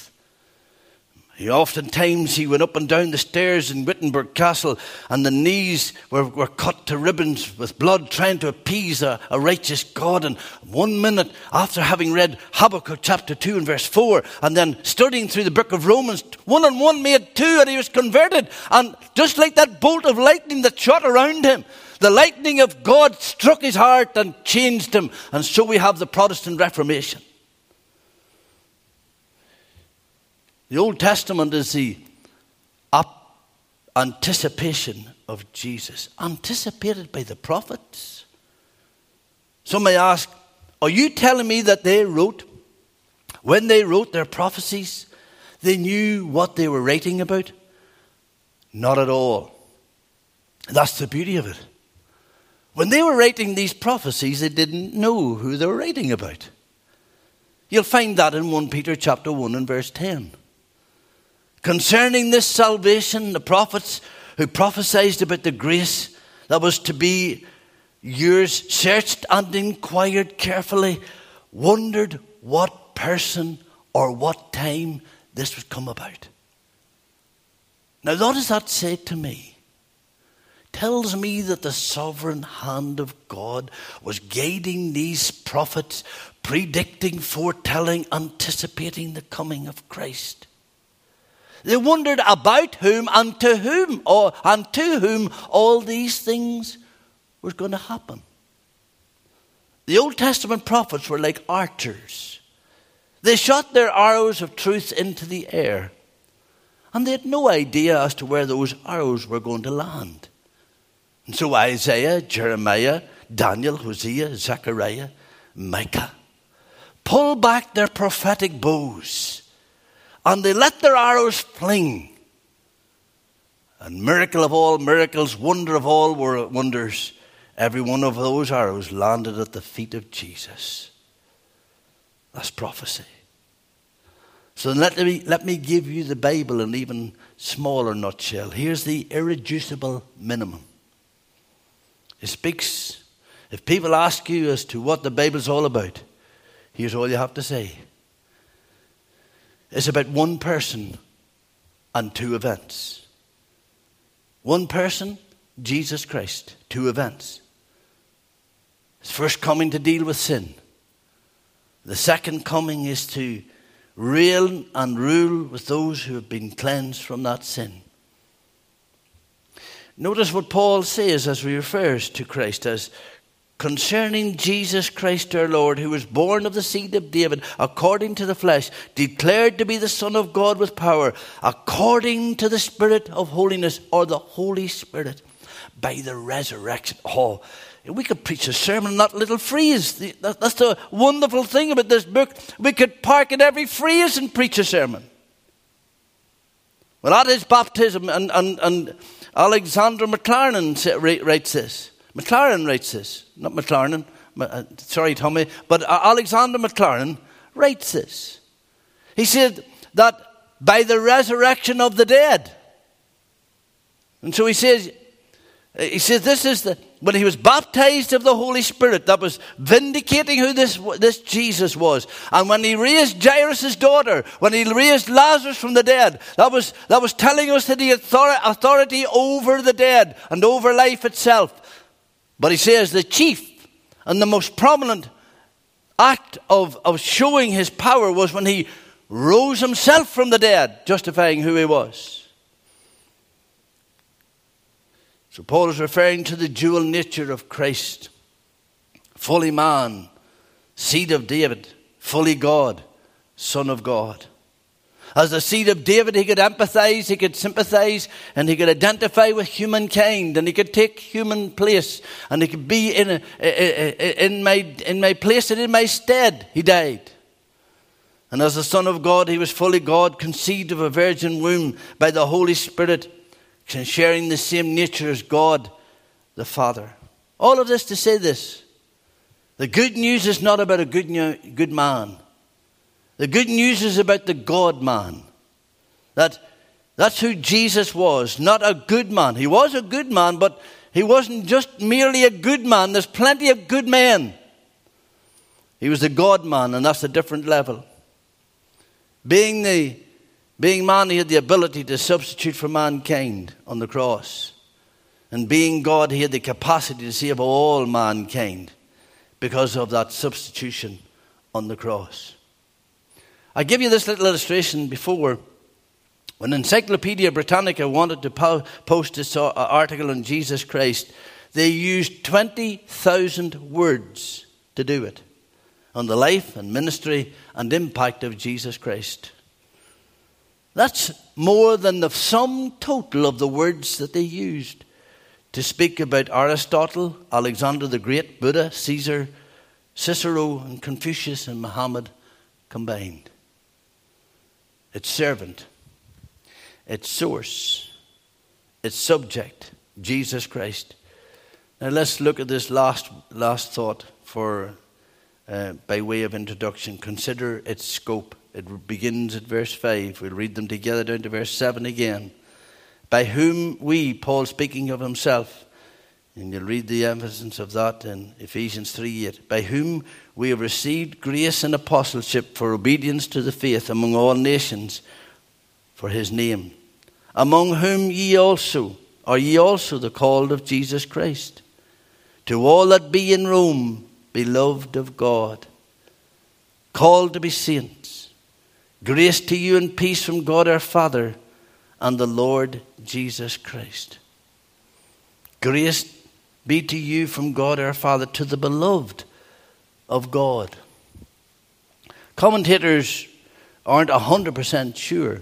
Speaker 1: He oftentimes he went up and down the stairs in Wittenberg Castle and the knees were, were cut to ribbons with blood trying to appease a, a righteous God. And one minute after having read Habakkuk chapter two and verse four and then studying through the book of Romans, one and one made two and he was converted. And just like that bolt of lightning that shot around him, the lightning of God struck his heart and changed him. And so we have the Protestant Reformation. The Old Testament is the anticipation of Jesus, anticipated by the prophets. Some may ask, are you telling me that they wrote, when they wrote their prophecies, they knew what they were writing about? Not at all. That's the beauty of it. When they were writing these prophecies, they didn't know who they were writing about. You'll find that in First Peter chapter one and verse ten. Concerning this salvation, the prophets who prophesied about the grace that was to be yours searched and inquired carefully, wondered what person or what time this would come about. Now, what does that say to me? Tells me that the sovereign hand of God was guiding these prophets, predicting, foretelling, anticipating the coming of Christ. They wondered about whom and to whom, or, and to whom all these things were going to happen. The Old Testament prophets were like archers. They shot their arrows of truth into the air, and they had no idea as to where those arrows were going to land. And so Isaiah, Jeremiah, Daniel, Hosea, Zechariah, Micah pull back their prophetic bows, and they let their arrows fling. And miracle of all miracles, wonder of all wonders, every one of those arrows landed at the feet of Jesus. That's prophecy. So let me, let me give you the Bible in an even smaller nutshell. Here's the irreducible minimum. It speaks, if people ask you as to what the Bible's all about, here's all you have to say. It's about one person and two events. One person, Jesus Christ. Two events. His first coming to deal with sin. The second coming is to reign and rule with those who have been cleansed from that sin. Notice what Paul says as he refers to Christ as concerning Jesus Christ our Lord, who was born of the seed of David according to the flesh, declared to be the Son of God with power, according to the Spirit of holiness, or the Holy Spirit, by the resurrection. Oh, we could preach a sermon on that little phrase. That's the wonderful thing about this book. We could park at every phrase and preach a sermon. Well, at his baptism, and, and, and Alexander McLaren writes this. McLaren writes this. Not McLaren. Sorry, Tommy. But Alexander McLaren writes this. He said that by the resurrection of the dead. And so he says, he says this is the, when he was baptized of the Holy Spirit, that was vindicating who this, this Jesus was. And when he raised Jairus' daughter, when he raised Lazarus from the dead, that was, that was telling us that he had authority over the dead and over life itself. But he says the chief and the most prominent act of, of showing his power was when he rose himself from the dead, justifying who he was. So Paul is referring to the dual nature of Christ. Fully man, seed of David, fully God, Son of God. As the seed of David, he could empathize, he could sympathize, and he could identify with humankind, and he could take human place, and he could be in, a, in, my, in my place and in my stead. He died. And as the Son of God, he was fully God, conceived of a virgin womb by the Holy Spirit, sharing the same nature as God the Father. All of this to say this. The good news is not about a good, good man. The good news is about the God-man. That, that's who Jesus was, not a good man. He was a good man, but he wasn't just merely a good man. There's plenty of good men. He was the God-man, and that's a different level. Being the being man, he had the ability to substitute for mankind on the cross. And being God, he had the capacity to save all mankind because of that substitution on the cross. I gave you this little illustration before. When Encyclopedia Britannica wanted to po- post this article on Jesus Christ, they used twenty thousand words to do it on the life and ministry and impact of Jesus Christ. That's more than the sum total of the words that they used to speak about Aristotle, Alexander the Great, Buddha, Caesar, Cicero, and Confucius and Muhammad combined. Its servant, its source, its subject, Jesus Christ. Now let's look at this last last thought for uh, by way of introduction. Consider its scope. It begins at verse five. We'll read them together down to verse seven again. By whom we, Paul speaking of himself, and you'll read the emphasis of that in Ephesians three eight. By whom we have received grace and apostleship for obedience to the faith among all nations for his name. Among whom ye also, are ye also the called of Jesus Christ. To all that be in Rome, beloved of God, called to be saints, grace to you and peace from God our Father and the Lord Jesus Christ. Grace be to you from God our Father, to the beloved of God. Commentators aren't one hundred percent sure,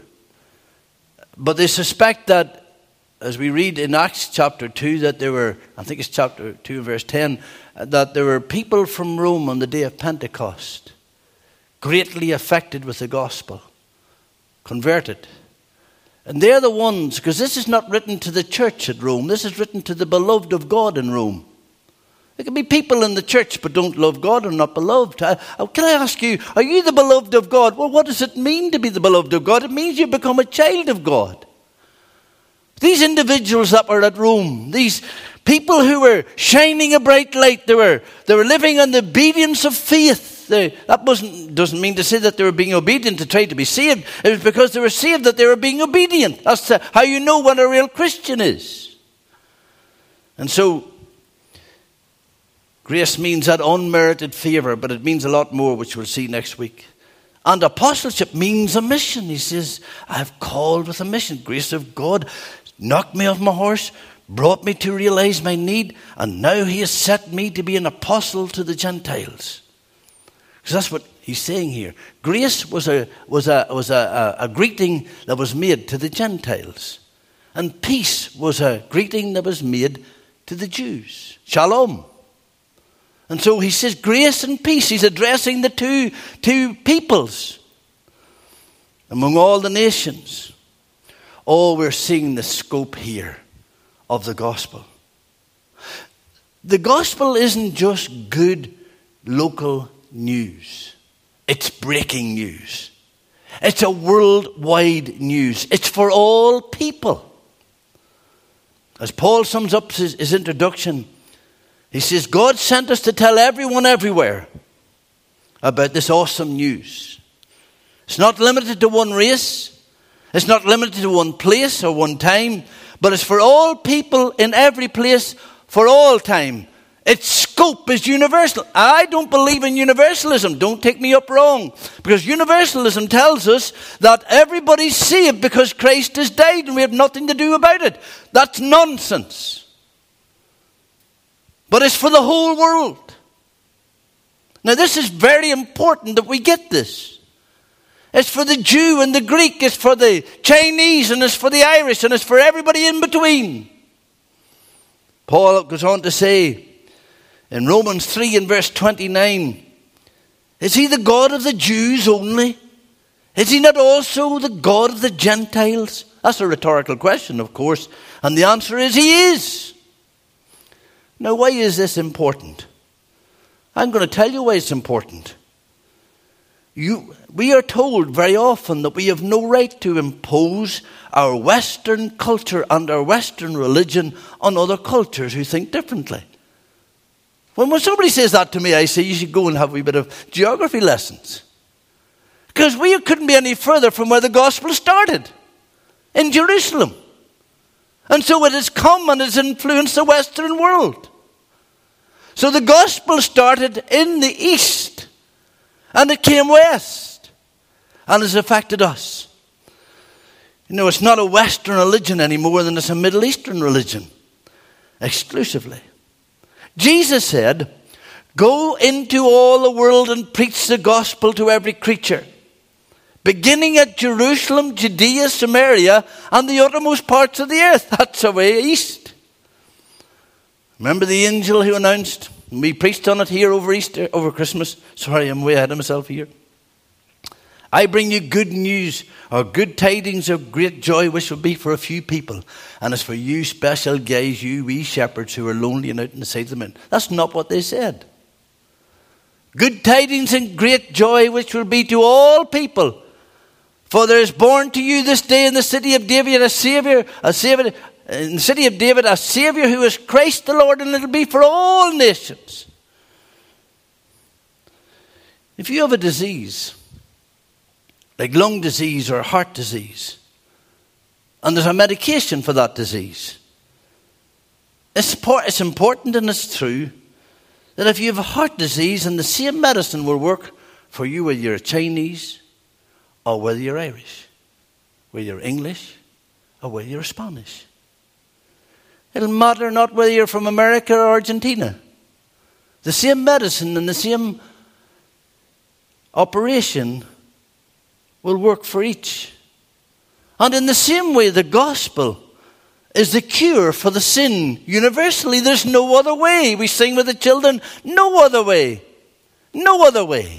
Speaker 1: but they suspect that, as we read in Acts chapter two, that there were, I think it's chapter two verse ten, that there were people from Rome on the day of Pentecost, greatly affected with the gospel, converted. And they're the ones, because this is not written to the church at Rome, this is written to the beloved of God in Rome. There can be people in the church but don't love God or not beloved. I, I, can I ask you, are you the beloved of God? Well, what does it mean to be the beloved of God? It means you become a child of God. These individuals that were at Rome, these people who were shining a bright light, they were, they were living in the obedience of faith. They, that wasn't, doesn't mean to say that they were being obedient to try to be saved. It was because they were saved that they were being obedient. That's how you know what a real Christian is. And so, grace means that unmerited favor, but it means a lot more, which we'll see next week. And apostleship means a mission. He says, I've called with a mission. Grace of God knocked me off my horse, brought me to realize my need, and now he has set me to be an apostle to the Gentiles. Because that's what he's saying here. Grace was a was a was a, a, a greeting that was made to the Gentiles, and peace was a greeting that was made to the Jews. Shalom. And so he says grace and peace. He's addressing the two two peoples among all the nations. Oh, we're seeing the scope here of the gospel. The gospel isn't just good local news. It's breaking news. It's a worldwide news. It's for all people. As Paul sums up his, his introduction, he says, God sent us to tell everyone everywhere about this awesome news. It's not limited to one race. It's not limited to one place or one time, but it's for all people in every place for all time. Its scope is universal. I don't believe in universalism. Don't take me up wrong. Because universalism tells us that everybody's saved because Christ has died and we have nothing to do about it. That's nonsense. But it's for the whole world. Now this is very important that we get this. It's for the Jew and the Greek. It's for the Chinese and it's for the Irish and it's for everybody in between. Paul goes on to say, in Romans three and verse twenty-nine, is he the God of the Jews only? Is he not also the God of the Gentiles? That's a rhetorical question, of course. And the answer is he is. Now, why is this important? I'm going to tell you why it's important. You, we are told very often that we have no right to impose our Western culture and our Western religion on other cultures who think differently. When, when somebody says that to me, I say, you should go and have a wee bit of geography lessons. Because we couldn't be any further from where the gospel started, in Jerusalem. And so it has come and has influenced the Western world. So the gospel started in the East, and it came west, and has affected us. You know, it's not a Western religion any more than it's a Middle Eastern religion, exclusively. Jesus said, go into all the world and preach the gospel to every creature. beginning at Jerusalem, Judea, Samaria, and the uttermost parts of the earth. That's away east. Remember the angel who announced, we preached on it here over Easter, over Christmas. Sorry, I'm way ahead of myself here. I bring you good news, or good tidings of great joy, which will be for a few people. And it's for you special guys, you wee shepherds who are lonely and out in the sight of the moon. That's not what they said. Good tidings and great joy, which will be to all people. For there is born to you this day in the city of David a Savior, a Savior, in the city of David a Savior who is Christ the Lord, and it will be for all nations. If you have a disease, like lung disease or heart disease, and there's a medication for that disease, it's, it's important and it's true that if you have a heart disease, and the same medicine will work for you whether you're Chinese or whether you're Irish, whether you're English or whether you're Spanish. It'll matter not whether you're from America or Argentina. The same medicine and the same operation will work for each. And in the same way, the gospel is the cure for the sin universally. There's no other way. We sing with the children, no other way. No other way.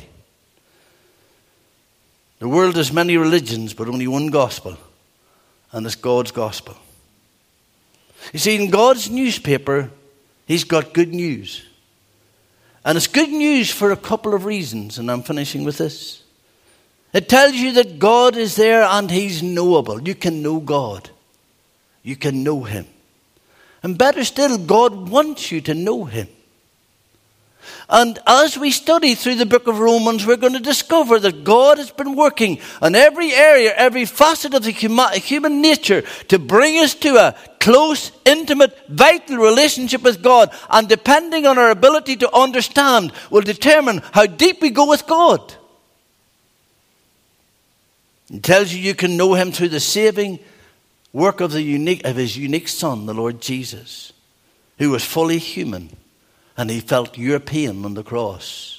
Speaker 1: The world has many religions, but only one gospel, and it's God's gospel. You see, in God's newspaper, he's got good news. And it's good news for a couple of reasons, and I'm finishing with this. It tells you that God is there and he's knowable. You can know God. You can know him. And better still, God wants you to know him. And as we study through the book of Romans, we're going to discover that God has been working on every area, every facet of the human nature to bring us to a close, intimate, vital relationship with God. And depending on our ability to understand will determine how deep we go with God. It tells you you can know him through the saving work of the unique of his unique Son, the Lord Jesus, who was fully human, and he felt your pain on the cross.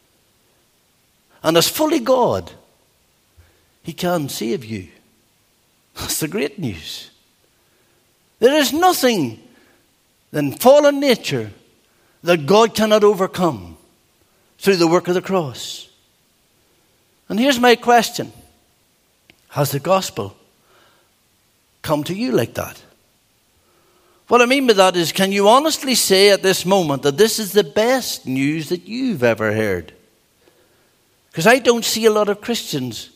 Speaker 1: And as fully God, he can save you. That's the great news. There is nothing in fallen nature that God cannot overcome through the work of the cross. And here's my question. Has the gospel come to you like that? What I mean by that is, can you honestly say at this moment that this is the best news that you've ever heard? Because I don't see a lot of Christians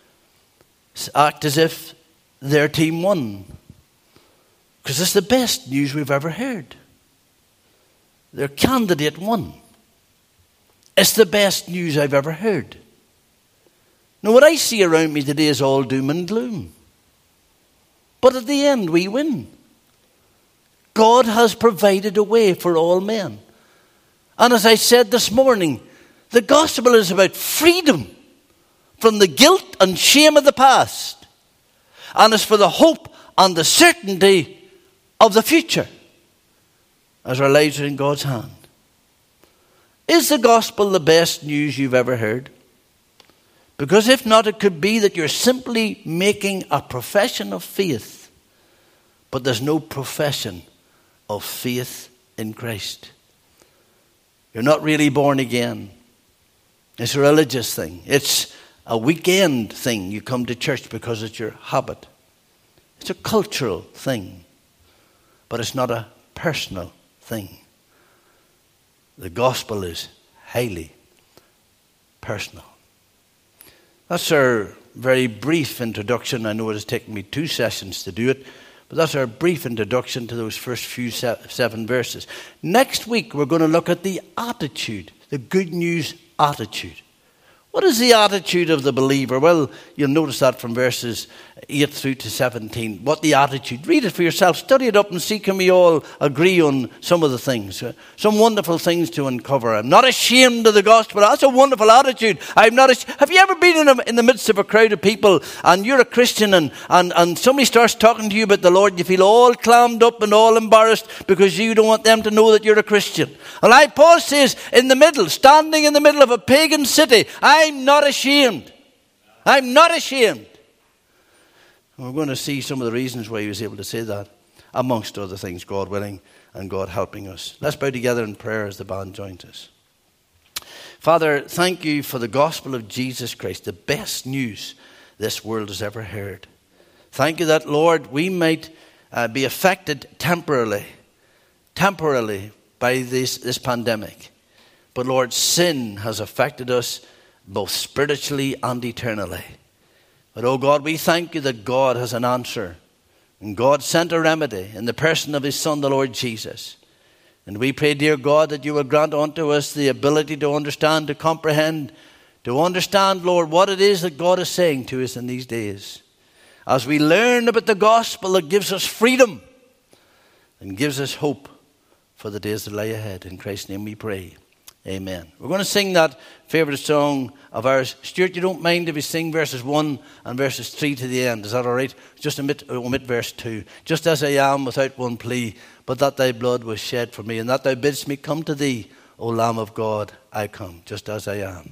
Speaker 1: act as if their team won. Because it's the best news we've ever heard. Their candidate won. It's the best news I've ever heard. Now, what I see around me today is all doom and gloom. But at the end, we win. God has provided a way for all men. And as I said this morning, the gospel is about freedom from the guilt and shame of the past. And it's for the hope and the certainty of the future as our lives are in God's hand. Is the gospel the best news you've ever heard? Because if not, it could be that you're simply making a profession of faith, but there's no profession of faith in Christ. You're not really born again. It's a religious thing. It's a weekend thing. You come to church because it's your habit. It's a cultural thing, but it's not a personal thing. The gospel is highly personal. That's our very brief introduction. I know it has taken me two sessions to do it, but that's our brief introduction to those first few seven verses. Next week, we're going to look at the attitude, the good news attitude. What is the attitude of the believer? Well, you'll notice that from verses eight through to seventeen. What the attitude? Read it for yourself. Study it up and see, can we all agree on some of the things? Some wonderful things to uncover. I'm not ashamed of the gospel. That's a wonderful attitude. I'm not. Ash- Have you ever been in, a, in the midst of a crowd of people and you're a Christian and, and, and somebody starts talking to you about the Lord, you feel all clammed up and all embarrassed because you don't want them to know that you're a Christian? And I, Paul says, in the middle, standing in the middle of a pagan city, I'm not ashamed. I'm not ashamed. And we're going to see some of the reasons why he was able to say that, amongst other things, God willing and God helping us. Let's bow together in prayer as the band joins us. Father, thank you for the gospel of Jesus Christ, the best news this world has ever heard. Thank you that, Lord, we might uh, be affected temporarily, temporarily by this, this pandemic. But, Lord, sin has affected us both spiritually and eternally. But, oh God, we thank you that God has an answer. And God sent a remedy in the person of his Son, the Lord Jesus. And we pray, dear God, that you will grant unto us the ability to understand, to comprehend, to understand, Lord, what it is that God is saying to us in these days. As we learn about the gospel that gives us freedom and gives us hope for the days that lie ahead. In Christ's name we pray. Amen. We're going to sing that favourite song of ours. Stuart, you don't mind if we sing verses one and verses three to the end. Is that all right? Just omit, omit verse two. Just as I am without one plea, but that thy blood was shed for me, and that thou bidst me come to thee, O Lamb of God, I come, just as I am.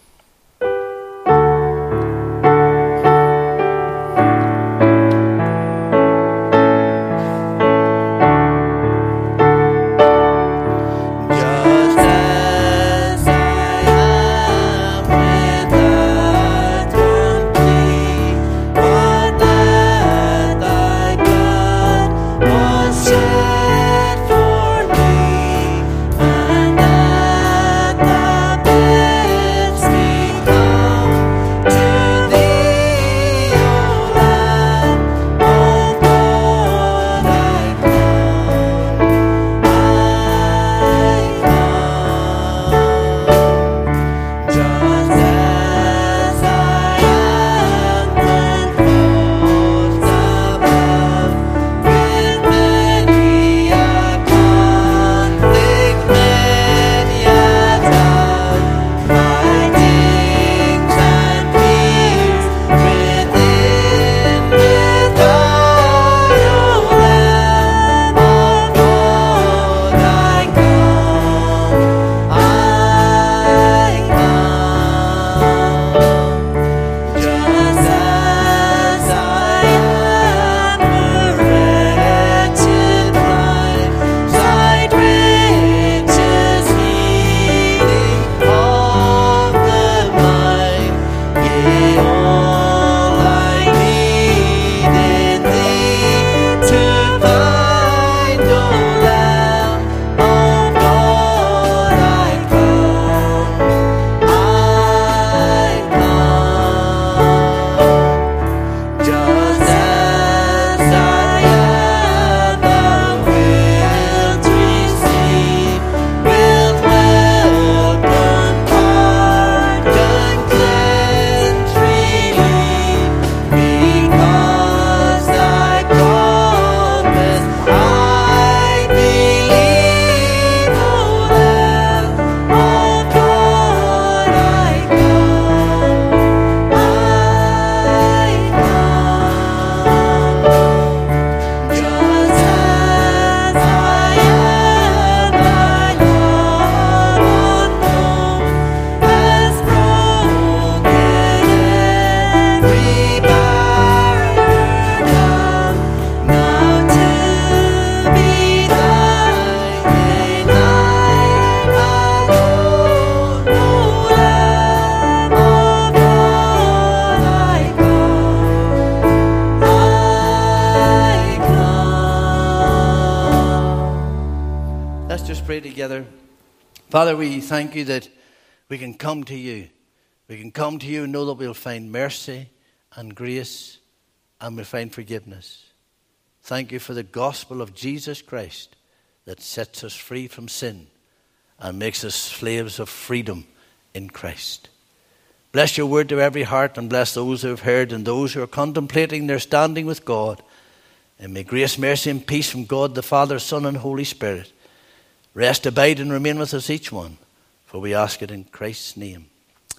Speaker 1: Together. Father, we thank you that we can come to you. We can come to you and know that we'll find mercy and grace and we'll find forgiveness. Thank you for the gospel of Jesus Christ that sets us free from sin and makes us slaves of freedom in Christ. Bless your word to every heart and bless those who have heard and those who are contemplating their standing with God. And may grace, mercy and peace from God the Father, Son and Holy Spirit rest, abide and remain with us each one. For we ask it in Christ's name.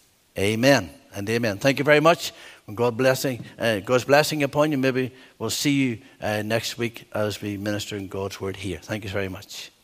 Speaker 1: Amen and amen. Thank you very much. God blessing, uh, God's blessing upon you. Maybe we'll see you uh, next week as we minister in God's word here. Thank you very much.